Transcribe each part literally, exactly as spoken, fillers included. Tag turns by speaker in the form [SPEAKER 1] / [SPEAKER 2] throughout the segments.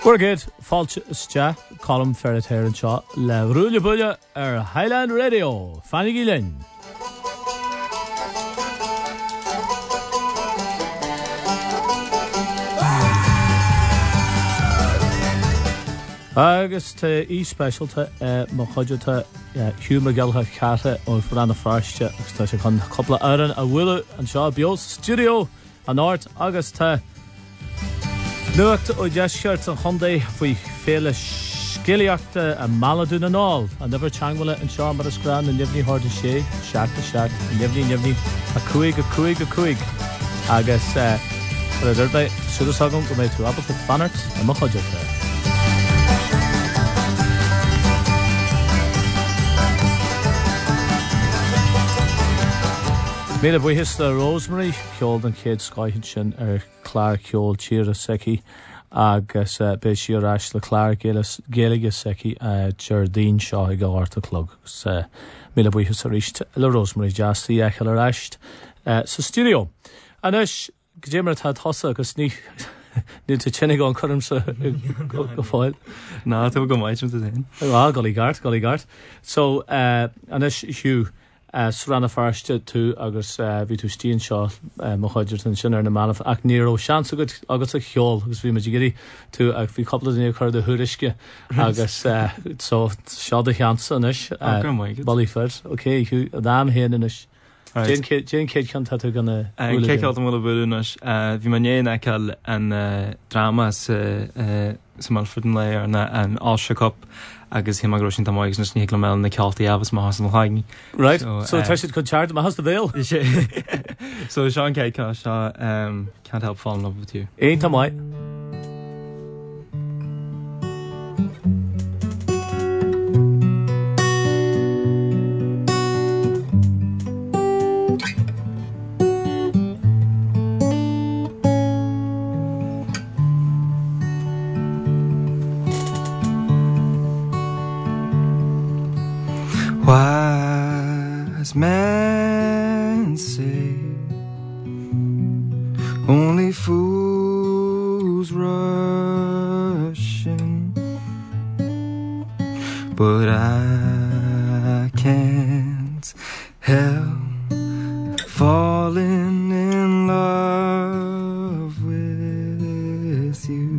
[SPEAKER 1] We're good. Fáilte Sta, Colm Ferreter and Shaw, Le Rúile Buile ar Highland Radio, Fanny Gillen. Agus ta e-special ta mo chuide ta Hugh McGill Carta ó Fran na Fráiste agus ta sé chun coppla áran a bhuiile an seo bios studio an ort agus ta nuacht ó deisceart an chundé faoi féle sciliachta a maladún an áil a never changwala an seo mar a scran an nifní hard a sé seach a seach nifní nifní a cuig a cuig a cuig agus ar a dúrda sudas agam go méid tú abal a fanart a mo chuide ta. Míle buhis le Rosemary ceol an céad scaithint sin ar clár ceol tír a seci agus uh, be si arás le clár géalaige seci uh, Jardín seo i gáhart a clog. Uh, Míle buhis a ríist le Rosemary jazzy echel aráist uh, sa studio. Anis, gdémar tá thosa agus ní ní te tsinnig an chum sa go fáil.
[SPEAKER 2] Ná, tá go maidjum ta dhéin.
[SPEAKER 1] Á, golí gart, golí gart. So, uh, anis, Hugh, Uh, Sranna Fráiste tú agus uh, ví tú stíon seo uh, mo chuidir an sin ar na manaf ach níor ó sean agad agus a cheol agus bhí me géirí tú ag bhí coppla daoine chuir de thurisce agus uh, so seo de cheansa inis Ballyford. Ok, Hugh, a dám héana inis. Jane Céad cean tá tú gana
[SPEAKER 2] bhfuil Céad cealt mula bhfuil inis bhí man éon eiceil an drama sa Malford an le ar an Ulster Cup agus hí agro sin tamáigus nas níhla me na cealtaí abhas má has an haing.
[SPEAKER 1] Right, so tá siad chun teart má has de bhéal.
[SPEAKER 2] So Sean Céad cá seo can't help fall in love with you.
[SPEAKER 1] Éon tamáid.
[SPEAKER 3] Wise men say only fools rush in, but I can't help falling in love with you.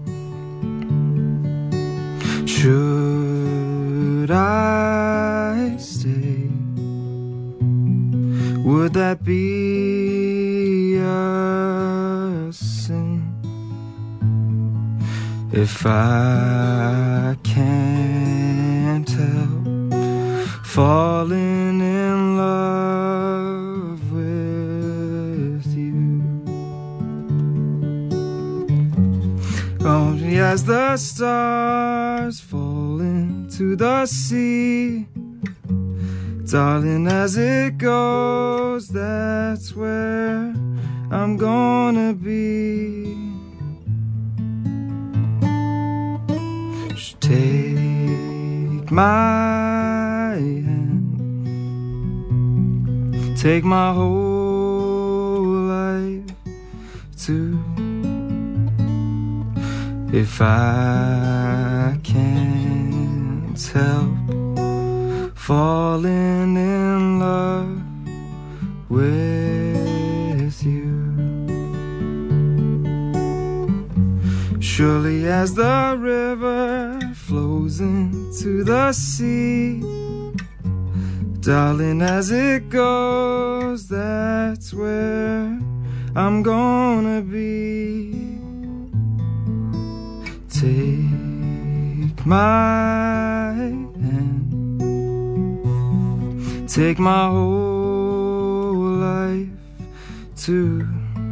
[SPEAKER 3] Should I stay? Would that be a sin? If I can't help falling in love with you. Only as the stars fall into the sea, darling, as it goes, that's where I'm gonna be. Just take my hand, take my whole life too. If I can't help falling in love with you. Surely as the river flows into the sea, darling, as it goes, that's where I'm gonna be. Take my hand, take my whole life too.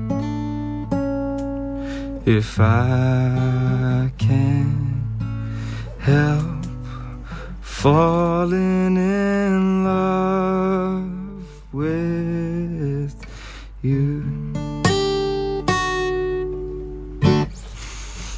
[SPEAKER 3] If I can't help falling in love with you.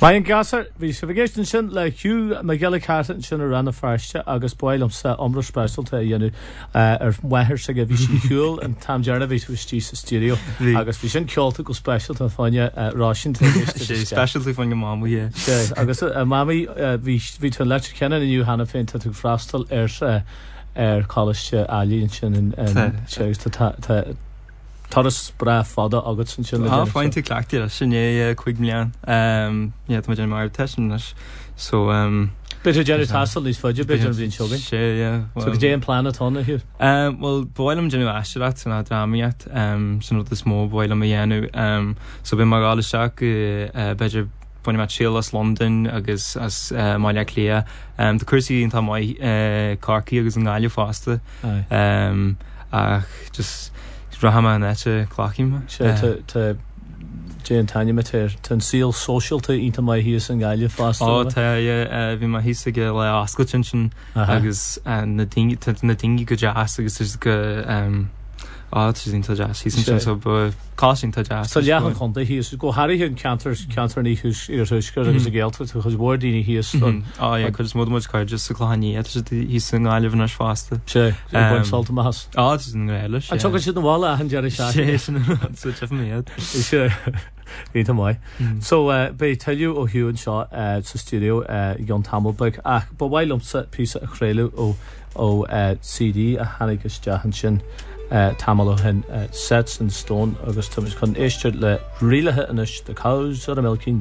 [SPEAKER 1] Main gasar bhí sa bhgéistin sin le Hugh McGill Carton sin a ranna fearste agus builm sa omra specialta dhéanú ar wethir sa go bhí si hiúil an tam dearna bhí bhtí sa studio agus bhí sin ceolta go specialta fáine rásin
[SPEAKER 2] specialty fan go mámú
[SPEAKER 1] agus mami bhí tú le cean inniu hena féinta tú freistal ar ar choiste alíonn sin sé Thoras bra fada agat sin sin
[SPEAKER 2] á fáinte clachtíí a sinné chuig mlean iad mar mar tesin so
[SPEAKER 1] Bitte Jerry Tassel lís fudge bit an bhín segan
[SPEAKER 2] sé
[SPEAKER 1] so go dé an plan atána hiú
[SPEAKER 2] well bhilm genú eisteach san ddraíocht san is mó bhilm a dhéanú so bhí mar gáisteach beidir buine mat sílas London agus as maiile clia de cuasaí tá mai carcií agus an gáile fásta ach just Rahama nete clachim
[SPEAKER 1] sé te Jane Tanya mater ten seal social te into my his and galia fast
[SPEAKER 2] oh ta vi ma his ge le ascoltin agus and the thing the thing go jazz agus is go um oh it's into jazz he's in so casting to jazz
[SPEAKER 1] so yeah han konta he is go Harry and canter canter ni who's ir husker agus a geld to his word ni he is
[SPEAKER 2] oh yeah could mod much card just so clani it he's sing I live in us faster
[SPEAKER 1] sé um salt mas
[SPEAKER 2] oh it's in relish
[SPEAKER 1] I took it to the wall and Jerry shot
[SPEAKER 2] so just me it
[SPEAKER 1] sure Ní mai. So uh, be tell you ó hiú an seo uh, sa studio uh, Jon Tamelberg ach ba bhhailm sa písa a chréilú ó ó uh, C D a hanagus deachan sin uh, tamil ó hen uh, Sets in Stone agus tumas chun éisteart le rialathe inis the Cows of the Milking.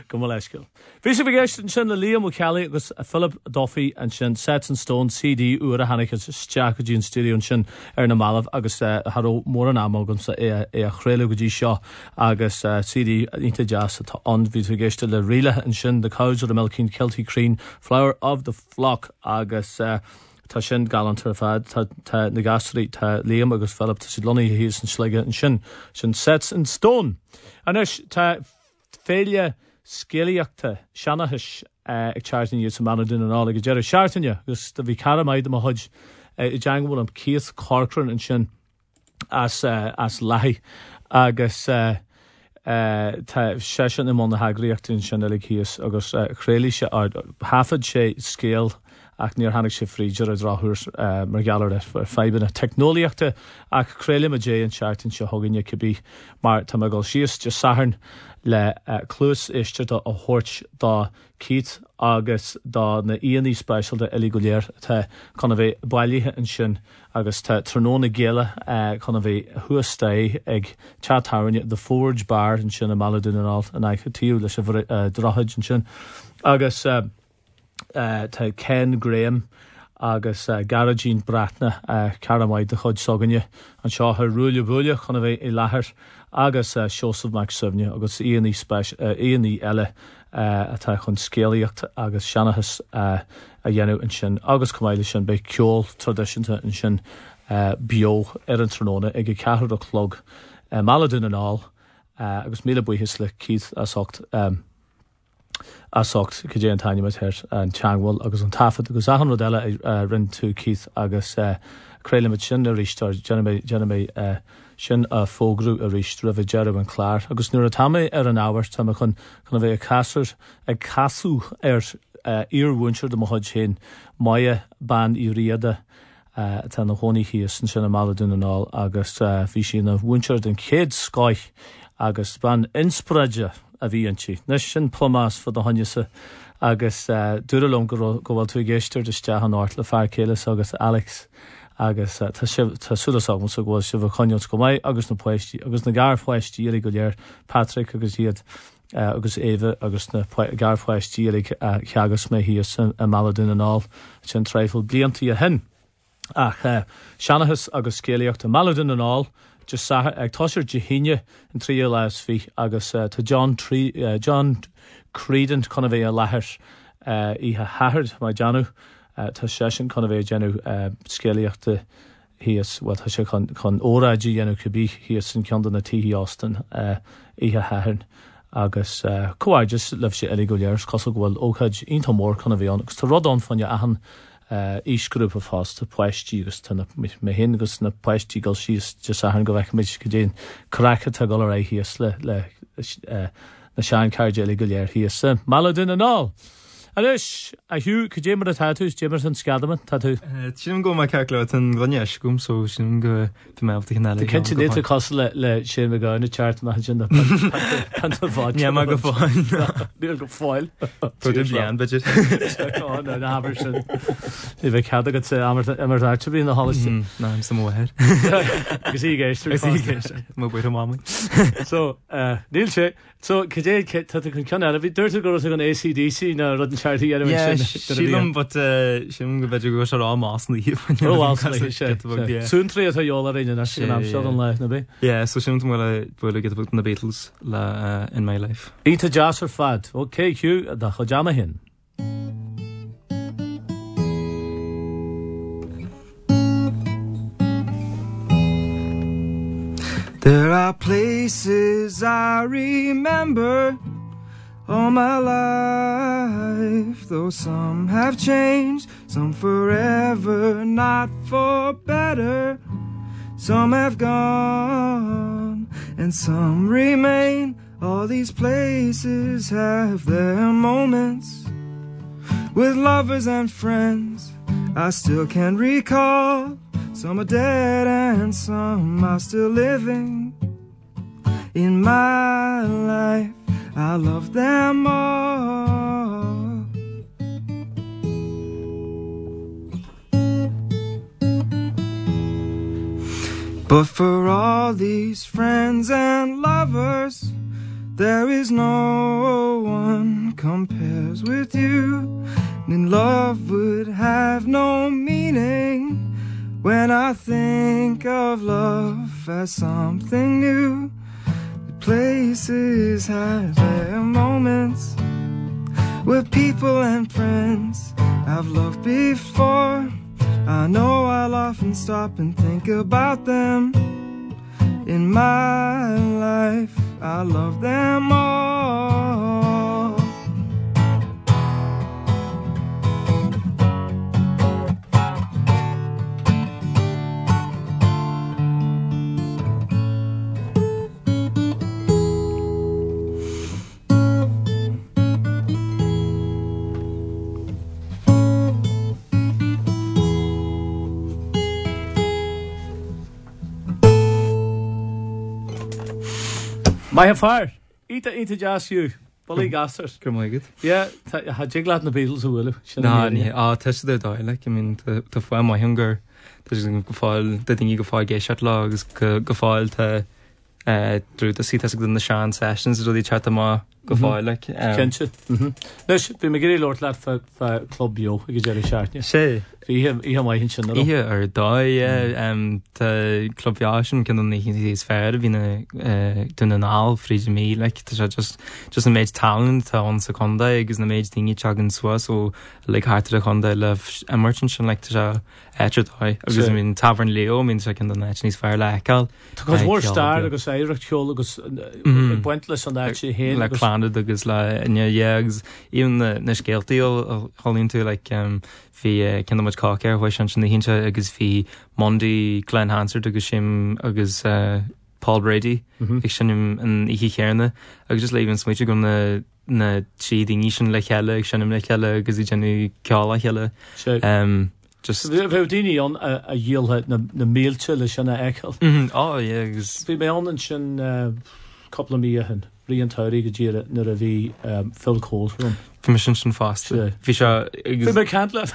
[SPEAKER 1] Go bhfuil eisciúil. Bhí sé bhgéist sin le Liam O'Kelly agus Philip Duffy an sin Sets in Stone C D uair a hanig steach go dtíon stúdiún sin ar na malamh agus haró mór an amógam sa é a chréile go dtí seo agus C D ínta jazz atá an bhí tú géiste le riile an sin The Cows of the Milking Kilty Crean Flower of the Flock agus tá sin galantar fad tá na gasrí tá Liam agus Philip tá si lonaí híos an slige an sin sin Sets in Stone. Anis tá féile scéalaíochta seanachais ag teartnaí sa mana dún an ála go deireadh seairtaine agus do bhí caramaid am a chuid i deangamhfuil an Keith Corcoran an sin as as leith agus tá sé sin im na hagraíochtaí sin eile híos agus chréalaí sé hafad sé scéal ach níor hanig sé fríidir a dráthúr mar gealar ar feibinna technoliaachta ach chréile a dé an seairtain se thuganne cibí mar tá gáil síos de saharn le clús iste a thuirt dá Keith agus dá na íonaí spéisial de Ellie Goulier tá chuna bheith bailíthe an sin agus tá tróna géile chuna bheith thuastáid ag chathairne the Forge Bar an sin a Maladúnaál an aiche tíú leis a drochaid an sin agus Uh, tá Ken Graham agus uh, Gara Jean Bratna uh, caramaid de chud soganne an seo ar rúile búile chuna bheith i láthair agus uh, Joseph McSubne agus íonaí uh, íonaí eile uh, atá chun scéalaíocht agus seanachas uh, a dhéanú an sin agus cumáile sin be ceol tradiisiúnta an sin uh, bio ar an tróna ag ceathair a chlog uh, Maladúnaál uh, agus míle buíthis le Keith a socht um, a socht go dé an taine mar thir an teanghfuil agus an tafad agus ahan rodile rinn tú Keith agus chréile sin a rístar Jenny sin a fógrú a ríist ra bheith dearh an chláir agus nuair a tamé ar an áhar tá chun chuna bheith casar ag casú ar íorhúinseir do mo chuid sin maithe ban í riada tá na hónaí híos an sin a Maladúnaál agus bhí sin a bhúinseir den chéad scáith agus ban inspraide a bhí antí. Nes sin plomás fod a hanneasa agus uh, dúralón go bhfuil tú géisteir de steach an áirt le fear céiles agus Alex agus uh, tá súlaságm sa bhfuil si bh chonions go maiid agus na poisttí agus na gárphoisttí ar go léir Patrick agus iad uh, agus Éva agus na gárphoisttí ar cheagas mé híos a Maladúnaál sin tréifil bliantaí a hen. Ach uh, seanachas agus scéalaíocht a Maladúnaál just ag táisiir de híine an trí leis fi agus uh, tá John trí uh, John Creedent chuna bheith a láthair uh, ihe hathard mai deanú uh, tá sé sin chuna bheith deanú uh, scéalaíochta híos well tá sé chun óráidí dhéanú cibí híos san ceandan na tíí Austin uh, ihe hathard agus uh, cuaid just leh sé Ellie Goulier cos bhfuil óchaid ionta mór chuna bheith an agus tá rodán fanne ahan Uh, ísgrúpa fás tá poisttí agus tána mé hin agus na poisttí gal síos just a go bheith méid go dtéon cracha tá gal é híos le le uh, na seán cairde Ellie Goulier híos Maladúnaál. Anis a hiú go dé mar a tatús démar an scadaman tatú.
[SPEAKER 2] Sin go mai ceirle an glanneis gom so sin go fi mé bhta chinile.
[SPEAKER 1] Kenint dé cos le le sin me gáinna teart me sin fáid.
[SPEAKER 2] Ne má go fáin.
[SPEAKER 1] Níl go fáil.
[SPEAKER 2] Fu blian budget.
[SPEAKER 1] na habar sin. I bheith cead agad amar airte bhí na hálaiste.
[SPEAKER 2] Ná im sa móhead.
[SPEAKER 1] Gus í géistir.
[SPEAKER 2] Gus í géistir. Má buir mámai.
[SPEAKER 1] So, níl sé, so go dé tá chun cean eile bhí dúirta go an A C D C na rud charity anyway.
[SPEAKER 2] Yeah, sílam, but sílam go beidir go seá más na híomh.
[SPEAKER 1] Ó, ásanna sé. Sún trí atá jóla réine na sin am sead an le na bé?
[SPEAKER 2] Yeah, so sílam bhfuil bhfuil get na Beatles le in my life.
[SPEAKER 1] Ínta jazz ar fad. OK, Hugh, da chu deama hin.
[SPEAKER 3] There are places I remember all my life, though some have changed, some forever, not for better. Some have gone and some remain. All these places have their moments with lovers and friends I still can recall. Some are dead and some are still living in my life. I love them all. But for all these friends and lovers, there is no one compares with you. And love would have no meaning when I think of love as something new. The places have their moments with people and friends I've loved before. I know I'll often stop and think about them. In my life, I love them all.
[SPEAKER 1] My have fire. Eat the eat the jazz you. Bully gasters.
[SPEAKER 2] Come on, good.
[SPEAKER 1] Yeah, had jiglad na Beatles o Willow.
[SPEAKER 2] Na, ni ah test the die like I mean the the for my hunger. There's a gefall the thing you gefall get shot logs gefall to uh through the seat as in the Shan sessions do the chat ma gefall like
[SPEAKER 1] Kench. Mhm. Nes vi megri lord lad for for club bio I get shot.
[SPEAKER 2] Sé
[SPEAKER 1] Vi hem I hem my hin no.
[SPEAKER 2] Ihe ar dá um the clubviation can only his fair been a done an all free me like to just just a made talent on seconda is the made thing chagan swa so like hard to conda love a merchant like to etched I because I mean tavern Leo means I can the Chinese fire like all
[SPEAKER 1] because more star because I recall because pointless on that she
[SPEAKER 2] like planted because like and yeah even the Nishkelty all holding to like um fi ken much cocker why shan the hincha agus fi Monday Glenn Hansard agus shim agus uh, Paul Brady ik shan him an iki kerne agus just leaving switch gon na na chi ding shan le helle ik shan him le helle agus i jenu kala helle um just
[SPEAKER 1] Valdini on a, a yield het na na mealche le shan ekel
[SPEAKER 2] oh yeah agus
[SPEAKER 1] fi me on shan uh, couple of me hen Rian Towry gejere na a vi um, Phil Cole from
[SPEAKER 2] Commission sin fast fi seo
[SPEAKER 1] fi me can't let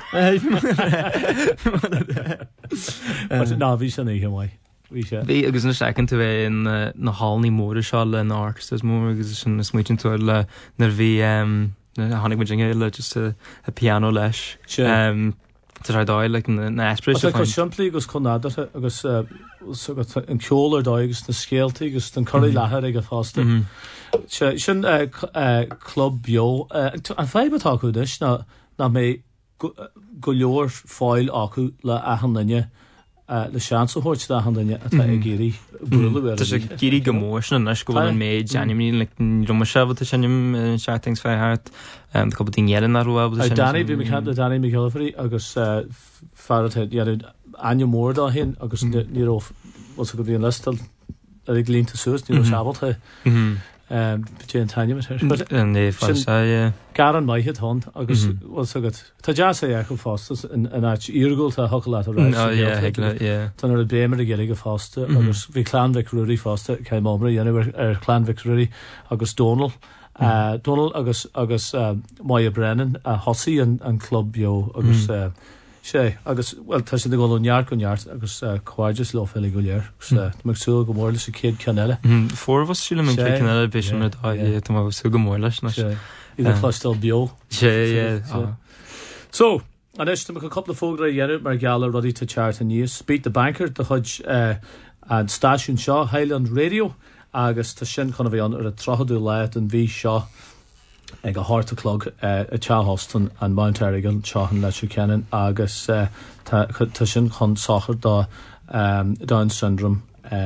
[SPEAKER 1] na vi san ihe mai vi sé
[SPEAKER 2] vi agus na second to in na hallni mór seo le na orchestras mór agus sin smuitin to le nar vi um na hannig majinge le just a, a piano leis um to dá like na aspiration
[SPEAKER 1] like simply agus conada agus so got an kjoler da agus na skeelti agus den curry lahar ag fast sin club bio an feibe taku dis na na me go leor foil aku le a hanne le chance hoort da hanne at geri brule
[SPEAKER 2] dus ek geri gemotion na school en me January like rom shavel to shanim chatings for hard um the couple thing yellen na ro
[SPEAKER 1] Danny vi me kan Danny McGillivray agus farat het ja anja moor da hin agus ni of was go die listel dat ik lean te soos ni shavel he um between Tanya with her
[SPEAKER 2] but and the first I
[SPEAKER 1] Karen my hit hand agus was so good ta just say ek fast in in ach irgul ta hokelat right
[SPEAKER 2] oh yeah yeah
[SPEAKER 1] tan er bemer de gelige fast agus vi clan Victory fast came over you know er clan Victory agus Donald uh Donald agus agus Maya Brennan a Hossie and and club bio agus sé agus well tá sé go an jaar kon jaar agus quagus lo fel go jaar so mag so go morle se kid canelle
[SPEAKER 2] four of us sile men canelle vision at I to mag so go morle na
[SPEAKER 1] the cluster bio
[SPEAKER 2] yeah yeah
[SPEAKER 1] so and there's a couple of folk there mar gala ready to chart and news speak the banker the hudge uh and station Shaw Highland Radio agus tá sin chuna bhí an ar a trochadú leat an bhí seo ag a hartaclog a Charleston and Mount Errigan Chahan leis Kennen agus tá sin chun sachar dá Down syndrome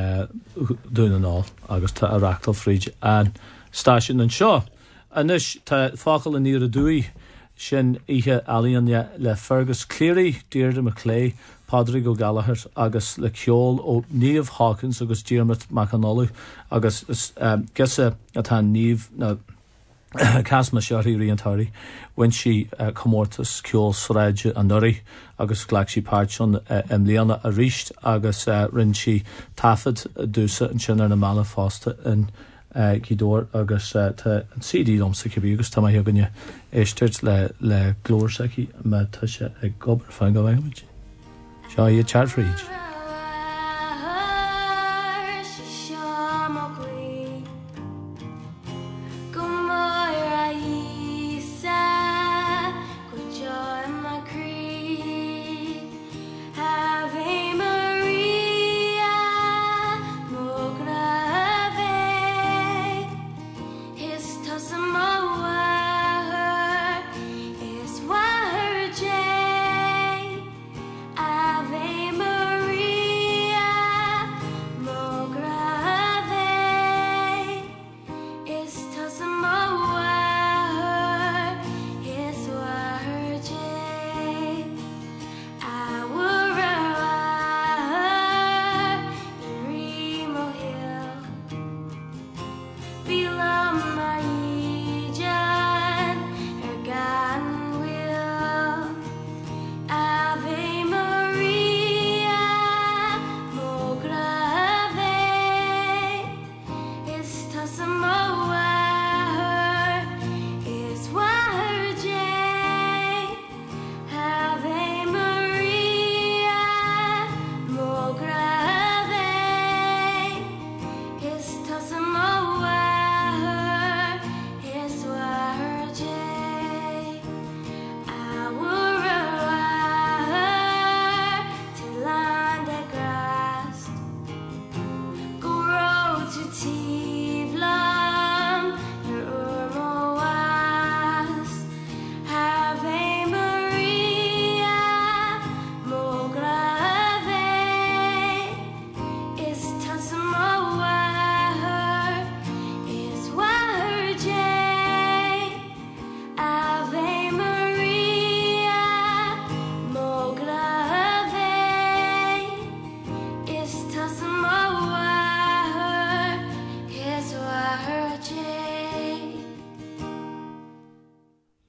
[SPEAKER 1] dún an all agus tá a rachtal fríd an station an seo anis tá fácail an níor a dúí sin ihe alíonne le Fergus Cleary Deirdre McClay Padre go Gallagher agus le ceol ó Niamh Hawkins agus Diarmid McAnally agus um, gesa a tá Niamh na Casma Sherry Riantari when she uh, comortas ceol Sraige an Nuri agus glacsi Parchon uh, Emliana a richt agus uh, rin she tafid dúsa an sin ar na mala fásta in uh, Gidor agus uh, ta C D domsa cibí agus tá mai heganne éistirt le le glór saki me tá sé ag gobar fan go bhaimid. Seo iad chat fríd.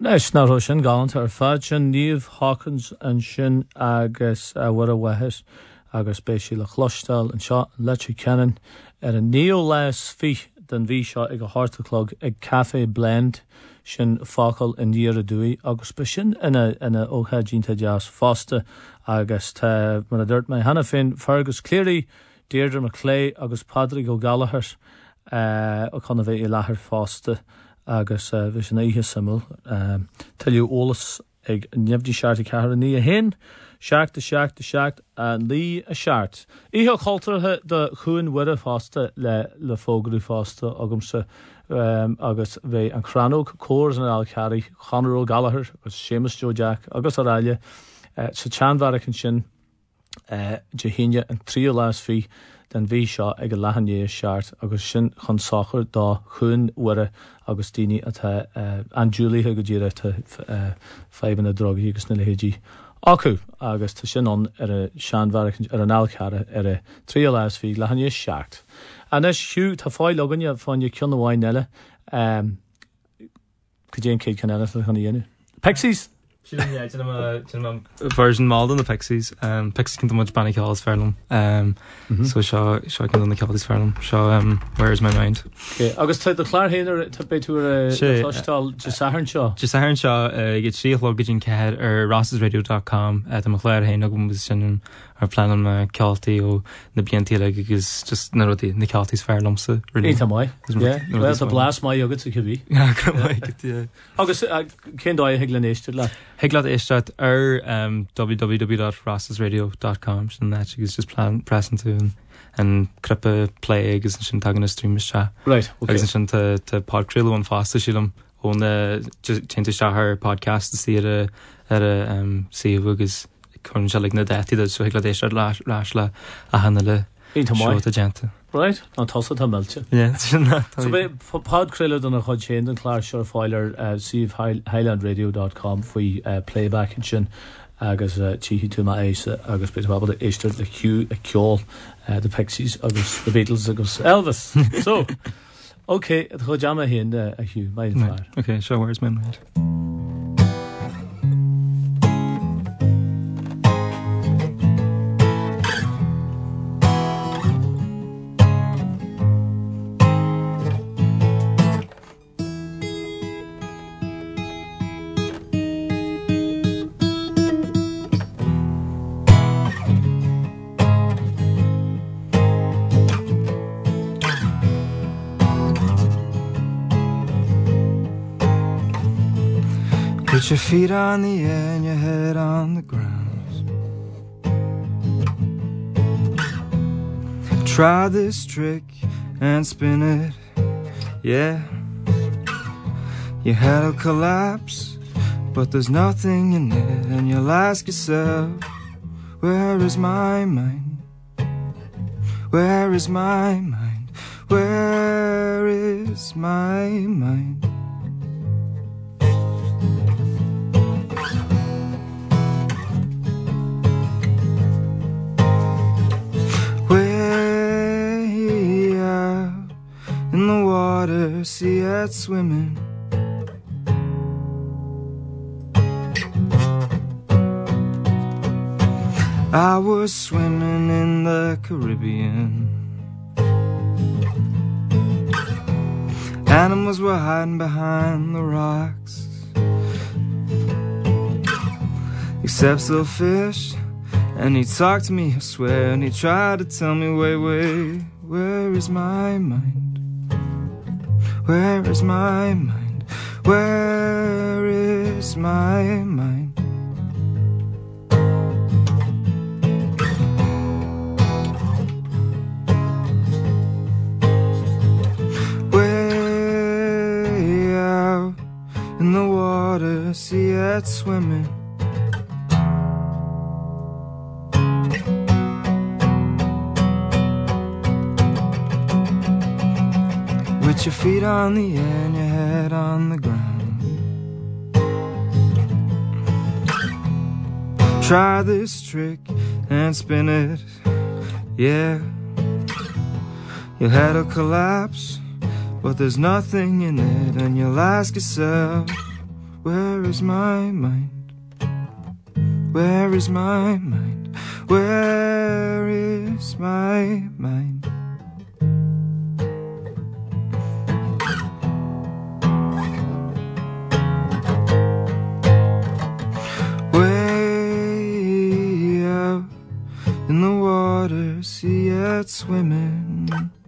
[SPEAKER 1] Leis ná ro sin galant ar fad sin níomh Hawkins an sin agus bhar a wethir agus béisi le chlostal an seo leitri cennen ar an níl leis fi den bhí seo ag a hartaclog ag Café Blend sin fácail in díar a dúi agus be sin ina ina ócha dínta deas fásta agus tá mar a dúirt mé hena fin Fergus Cleary, Deirdre McClay agus Padraig O'Gallagher ó chuna bheith i lethir fásta agus uh, bhí sin ihe simil um, tilliú ólas ag neamhdí seart i cehar ní a hen seacht a seacht a seacht a lí a seart. Ihe cultarthe de chuin wire fásta le le fógraí fásta agamsa um, agus bheith an cranóg córs an Alcari Conor O'Gallagher agus Seamus Joe Jack agus a ráile uh, sa tseanmharacin sin uh, de híine an trío lás fi den bhí seo ag a lehanné seart agus sin chun sachar dá chuin wire agus daoine atá uh, an Julie go dtíre uh, feban a drogaí agus na lehéidí acu agus tá sin an ar a seanmharacin ar an Alcara ar a trío lás fi lehanné seart. An is siú tá fáil aganne fáinne cion amháin eile um, go dtéon céad can eile chuna dhéanú. Pixies?
[SPEAKER 2] version Malden the Pixies um Pixies can do much Banny Calls Fairlum um mm-hmm. so sure sure can do the Calls Fairlum so um Where's My Mind
[SPEAKER 1] okay August the Clare Hainer to be to a hostel just Saharn Shaw
[SPEAKER 2] just Saharn Shaw uh get she luggage in Cad or ross's radio dot com at the Clare Hainer position our plan on uh, Calty or the B N T like is just not the the Calty's Fairlum so really
[SPEAKER 1] yeah well the blast my yogurt to be
[SPEAKER 2] yeah yeah
[SPEAKER 1] August can do I heglanisted la
[SPEAKER 2] Higlad Ishtrat ar um, w w w dot ross's radio dot com and that is just plan pressing to and, and crippe play agus and sin tagan a stream is sha
[SPEAKER 1] right okay
[SPEAKER 2] agus sin to to podcrillo and fasta shilum on the just change to her podcast to see it a at a um see agus kun shalig na dati that so Higlad Ishtrat lashla a hanale show to gente
[SPEAKER 1] right on tossa ta melche
[SPEAKER 2] yeah
[SPEAKER 1] so be podcrillo don a chod chain and Clare sure filer uh, see highland radio dot com for uh, playback and sin agus chihi to my ace agus bit about the Easter the Q a Cure uh, the Pixies agus the Beatles agus Elvis so okay it go jam hin uh, a Hugh my
[SPEAKER 2] right. Okay so Where's My Mind
[SPEAKER 3] Put your feet on the air and your head on the ground. Try this trick and spin it, yeah. Your head'll collapse, but there's nothing in it. And you'll ask yourself, where is my mind? Where is my mind? Where is my mind? In the water, see it swimming. I was swimming in the Caribbean. Animals were hiding behind the rocks, except still fish. And he talked to me, I swear, and he tried to tell me, wait, wait, where is my mind? Where is my mind? Where is my mind? Way out in the water, see it swimming. Put your feet on the air and your head on the ground. Try this trick and spin it, yeah. Your head'll collapse, but there's nothing in it. And you'll ask yourself, Where is my mind? Where is my mind? Where is my mind? Way out in the water, see it swimming.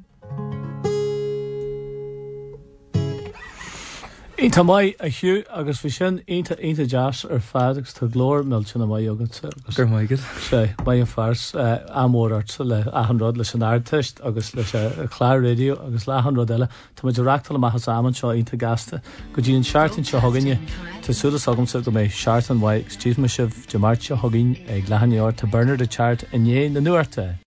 [SPEAKER 1] Ínta mai a hiú agus bhí sin ínta ínta deas ar fad agus tá glór millse na mai agad
[SPEAKER 2] Gur maigad.
[SPEAKER 1] sé mai an fars amórart le ahanrod leis an airteist agus leis a chláir radio agus le ahanrod eile Tá muid reachtal amachchas saman seo ínta gasta go dtí an seaartain seo thuganne Tásúlas agamsa go méid seaartan mhaid stíos me sibh de mairt seo thugainn ag lehanneoir tá Bernard a Chart in dhé na nuairte.